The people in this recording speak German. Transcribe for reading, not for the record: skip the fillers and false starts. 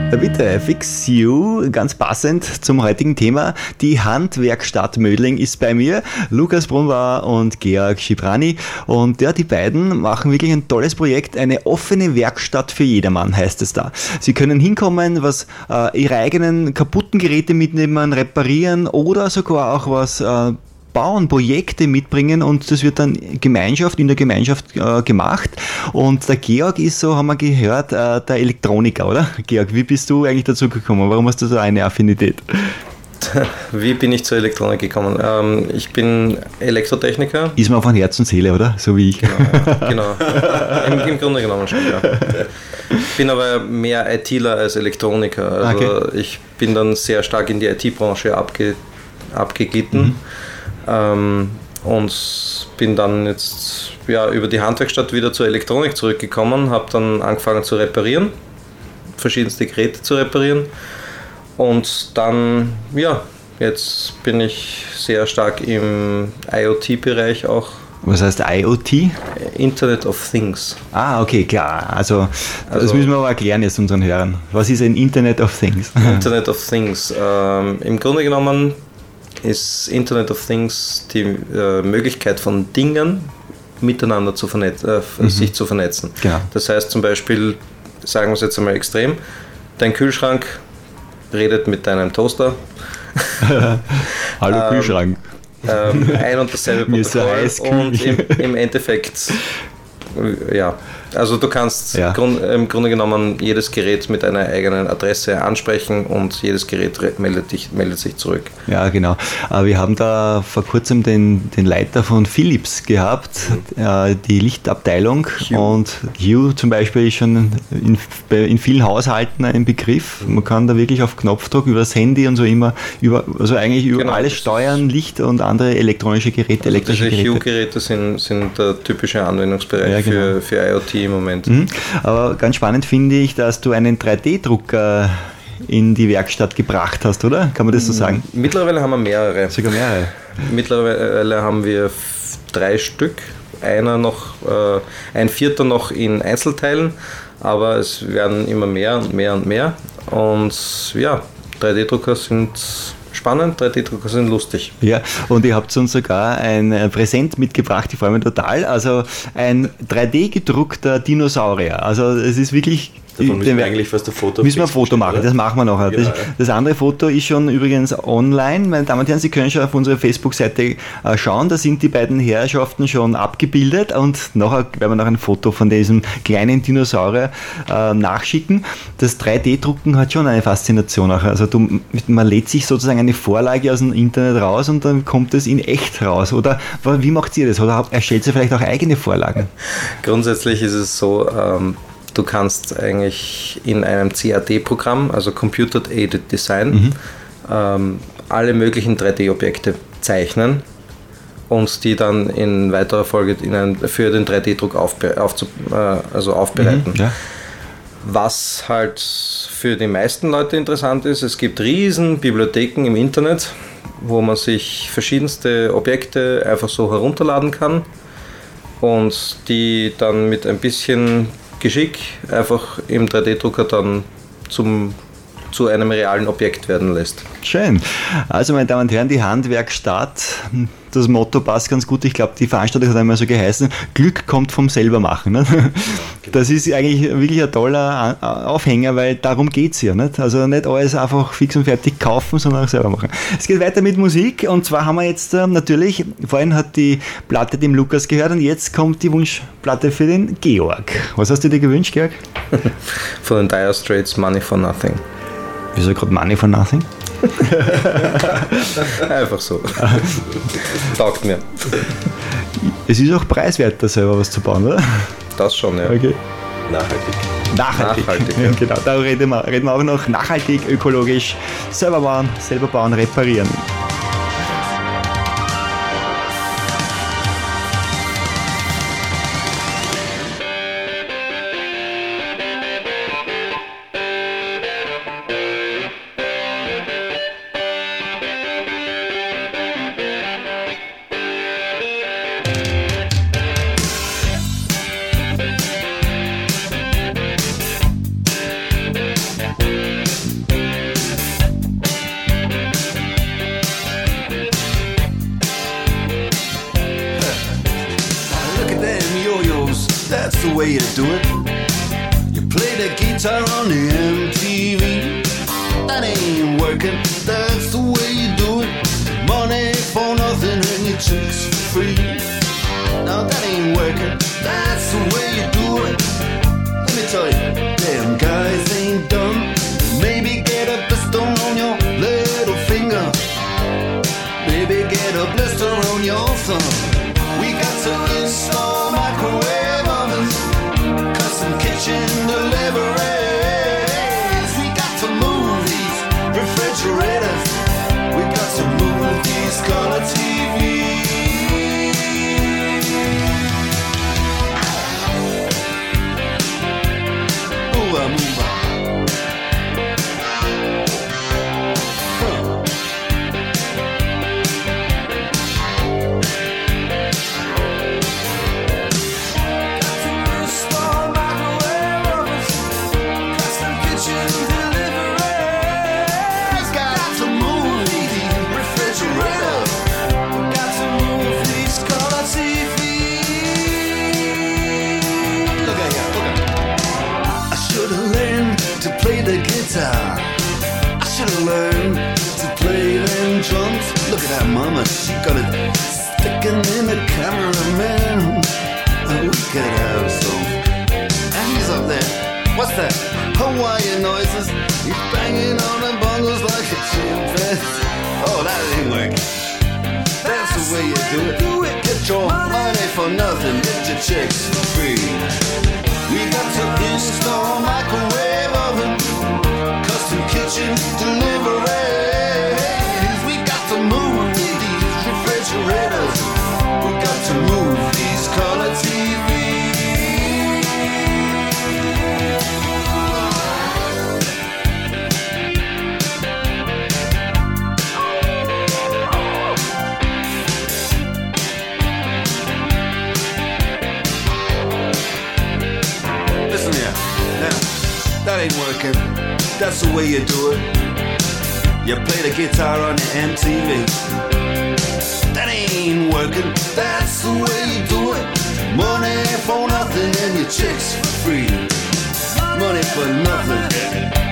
Bitte, Fix You, ganz passend zum heutigen Thema. Die Handwerkstatt Mödling ist bei mir, Lukas Brunbauer und Georg Schibrani. Und ja, die beiden machen wirklich ein tolles Projekt, eine offene Werkstatt für jedermann, heißt es da. Sie können hinkommen, ihre eigenen kaputten Geräte mitnehmen, reparieren oder sogar auch was bauen, Projekte mitbringen und das wird dann in der Gemeinschaft gemacht. Und der Georg ist so, haben wir gehört, der Elektroniker, oder? Georg, wie bist du eigentlich dazu gekommen? Warum hast du so eine Affinität? Wie bin ich zur Elektronik gekommen? Ich bin Elektrotechniker. Ist mir von Herz und Seele, oder? So wie ich. Genau. Im Grunde genommen schon, ja. Ich bin aber mehr ITler als Elektroniker. Also okay. Ich bin dann sehr stark in die IT-Branche abgeglitten. Und bin dann jetzt über die Handwerkstatt wieder zur Elektronik zurückgekommen, habe dann angefangen zu reparieren, verschiedenste Geräte zu reparieren und dann, jetzt bin ich sehr stark im IoT-Bereich auch. Was heißt IoT? Internet of Things. Ah, okay, klar. Also das müssen wir aber erklären jetzt unseren Hörern. Was ist ein Internet of Things? Internet of Things. Im Grunde genommen ist Internet of Things die Möglichkeit von Dingen miteinander sich zu vernetzen. Genau. Das heißt zum Beispiel, sagen wir es jetzt einmal extrem, dein Kühlschrank redet mit deinem Toaster. Hallo Kühlschrank. Ein und dasselbe Protokoll und im Endeffekt, also du kannst im Grunde genommen jedes Gerät mit einer eigenen Adresse ansprechen und jedes Gerät meldet sich zurück. Ja, genau. Wir haben da vor kurzem den Leiter von Philips gehabt, die Lichtabteilung. Hue. Und Hue zum Beispiel ist schon in vielen Haushalten ein Begriff. Man kann da wirklich auf Knopfdruck über das Handy und so immer über alles steuern, Licht und andere elektronische Geräte. Also diese Hue-Geräte sind der typische Anwendungsbereich für IoT im Moment. Aber ganz spannend finde ich, dass du einen 3D-Drucker in die Werkstatt gebracht hast, oder? Kann man das so sagen? Mittlerweile haben wir mehrere. Sogar mehrere? Mittlerweile haben wir 3 Stück. Ein vierter noch in Einzelteilen, aber es werden immer mehr und mehr und mehr. Und 3D-Drucker sind spannend, 3D-Drucker sind lustig. Ja, und ihr habt uns sogar ein Präsent mitgebracht, ich freue mich total. Also ein 3D-gedruckter Dinosaurier. Also es ist wirklich... Davon müssen wir eigentlich fast ein Foto müssen wir ein Foto machen, oder? Das machen wir nachher. Genau. Das andere Foto ist schon übrigens online. Meine Damen und Herren, Sie können schon auf unsere Facebook-Seite schauen, da sind die beiden Herrschaften schon abgebildet und nachher werden wir noch ein Foto von diesem kleinen Dinosaurier nachschicken. Das 3D-Drucken hat schon eine Faszination nachher. Also man lädt sich sozusagen eine Vorlage aus dem Internet raus und dann kommt es in echt raus. Oder wie macht ihr das? Oder erstellt ihr vielleicht auch eigene Vorlagen? Grundsätzlich ist es so, du kannst eigentlich in einem CAD-Programm, also Computer Aided Design, alle möglichen 3D-Objekte zeichnen und die dann in weiterer Folge für den 3D-Druck aufbereiten. Ja. Was halt für die meisten Leute interessant ist, es gibt riesen Bibliotheken im Internet, wo man sich verschiedenste Objekte einfach so herunterladen kann und die dann mit ein bisschen Geschick einfach im 3D-Drucker dann zu einem realen Objekt werden lässt. Schön. Also meine Damen und Herren, die Handwerkstatt, das Motto passt ganz gut. Ich glaube, die Veranstaltung hat einmal so geheißen, Glück kommt vom Selbermachen. Ne? Das ist eigentlich wirklich ein toller Aufhänger, weil darum geht es ja. Nicht? Also nicht alles einfach fix und fertig kaufen, sondern auch selber machen. Es geht weiter mit Musik und zwar haben wir jetzt natürlich, vorhin hat die Platte dem Lukas gehört und jetzt kommt die Wunschplatte für den Georg. Was hast du dir gewünscht, Georg? Von den Dire Straits, Money for Nothing. Wieso gerade Money for Nothing? Einfach so. Taugt mir. Es ist auch preiswert, da selber was zu bauen, oder? Das schon, ja. Okay. Nachhaltig. Ja. Genau, da reden wir auch noch nachhaltig, ökologisch, selber bauen, reparieren. way you do it. You play the guitar on the MTV. That ain't working, that's the way you do it. Money for nothing and your chicks for free. Now that ain't working, that's the way you do it. Let me tell you, damn guys ain't dumb. Maybe get a blister on your little finger. Maybe get a blister on your thumb. We got to install microwave ovens, custom kitchen deliveries. We got to move these refrigerators. We got to move these color TVs. Move on, move on. I should've learned to play them drums. Look at that mama, she got it sticking in the cameraman. We could have some. And he's up there. What's that? Hawaiian noises. He's banging on the bongos like a chimpanzee. Oh, that ain't working. That's the way you do it. Get your money for nothing, get your chicks for free. We got to install microwave oven, custom kitchen deliveries. We got to move these refrigerators. We got to move these color TVs. Listen here, now, that ain't working. That's the way you do it. You play the guitar on the MTV. That ain't working. That's the way you do it. Money for nothing and your chicks for free. Money for nothing.